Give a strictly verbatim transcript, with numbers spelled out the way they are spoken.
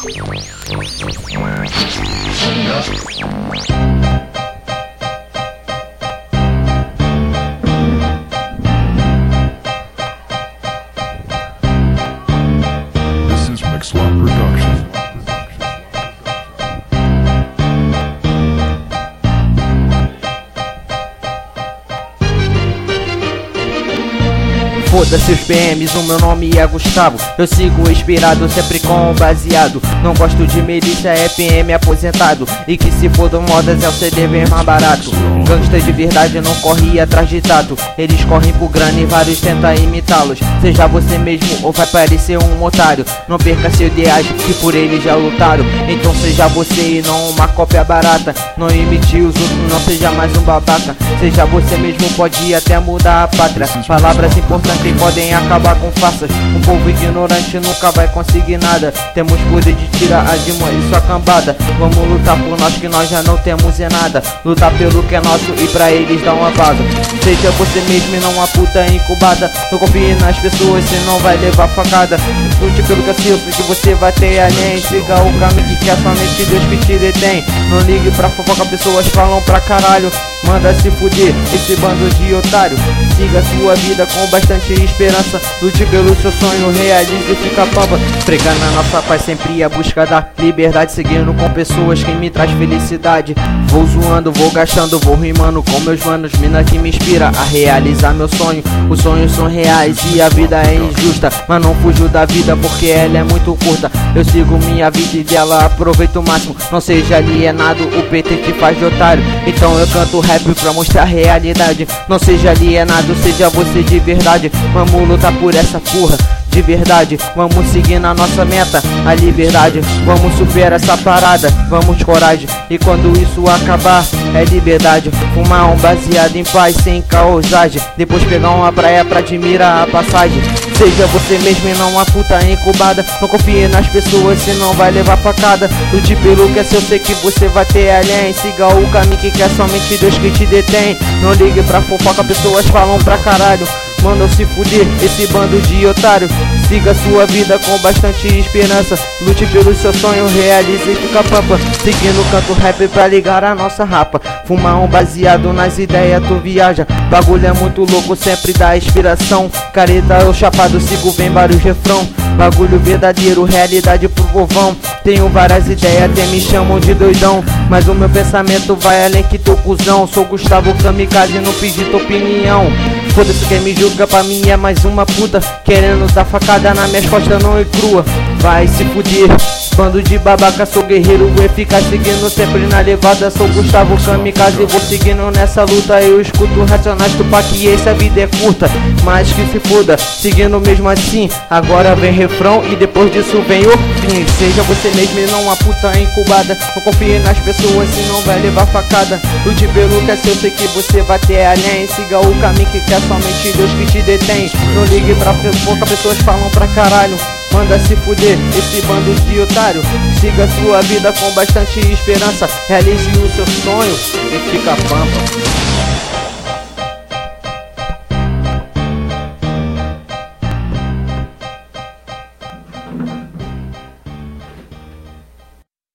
This is Mixlot Production. Foda-se os P Ms, o meu nome é Gustavo. Eu sigo inspirado, sempre com baseado. Não gosto de milícia, é P M aposentado. E que se for do modas é o C D bem mais barato. Gangsta de verdade não corre atrás de tato. Eles correm por grana e vários tentam imitá-los. Seja você mesmo ou vai parecer um otário. Não perca seu ideais que por eles já lutaram. Então seja você e não uma cópia barata. Não imite os outros, não seja mais um babaca. Seja você mesmo, pode até mudar a pátria. Palavras importantes podem acabar com farsas. Um povo ignorante nunca vai conseguir nada. Temos poder de tirar a Dima e sua cambada. Vamos lutar por nós que nós já não temos é nada. Lutar pelo que é nosso e pra eles dar uma vaga. Seja você mesmo e não uma puta incubada. Não confie nas pessoas, senão vai levar facada. Lute pelo que é seu, que você vai ter além. Siga o caminho que é somente Deus que te detém. Não ligue pra fofoca, pessoas falam pra caralho. Manda se fuder, esse bando de otário. Siga sua vida com bastante esperança. Lute pelo seu sonho, realize e fica pampa. Pregando a nossa paz, sempre a busca da liberdade. Seguindo com pessoas que me traz felicidade. Vou zoando, vou gastando, vou rimando com meus manos. Mina que me inspira a realizar meu sonho. Os sonhos são reais e a vida é injusta, mas não fujo da vida porque ela é muito curta. Eu sigo minha vida e dela aproveito o máximo. Não seja alienado, o P T te faz de otário. Então eu canto rap pra mostrar a realidade. Não seja alienado, seja você de verdade. Vamos lutar por essa porra de verdade. Vamos seguir na nossa meta, a liberdade. Vamos superar essa parada, vamos coragem. E quando isso acabar, é liberdade. Fumar um baseado em paz, sem caosagem. Depois pegar uma praia pra admirar a passagem. Seja você mesmo e não uma puta incubada. Não confie nas pessoas, senão vai levar facada. Lute pelo que é seu, sei que você vai ter além. Siga o caminho que quer, somente Deus que te detém. Não ligue pra fofoca, pessoas falam pra caralho. Mandam se fuder, esse bando de otário. Siga sua vida com bastante esperança. Lute pelo seu sonho, realize e fica pampa. Seguindo o canto rap pra ligar a nossa rapa. Fumar um baseado nas ideias, tu viaja. Bagulho é muito louco, sempre dá inspiração. Careta ou chapado, sigo bem vários refrão. Bagulho verdadeiro, realidade pro povão. Tenho várias ideias, até me chamam de doidão. Mas o meu pensamento vai além que teu cuzão. Sou Gustavo Kamikaze, não pedi tua opinião. Foda-se quem me julga, pra mim é mais uma puta. Querendo dar facada nas minhas costas, não é crua. Vai se fuder, bando de babaca. Sou guerreiro eficaz, seguindo sempre na levada. Sou Gustavo Kamikaze, vou seguindo nessa luta. Eu escuto Racionais, Tupac e essa vida é curta. Mas que se foda, seguindo mesmo assim. Agora vem refrão e depois disso vem o fim. Seja você mesmo e não uma puta incubada. Não confie nas pessoas, senão vai levar facada. Lute pelo que é seu, sei que você vai ter além. Siga o caminho que quer, somente Deus que te detém. Não ligue pra pouca, pessoas falam pra caralho. Manda se fuder, esse bando de otário. Siga sua vida com bastante esperança. Realize o seu sonho e fica pampa.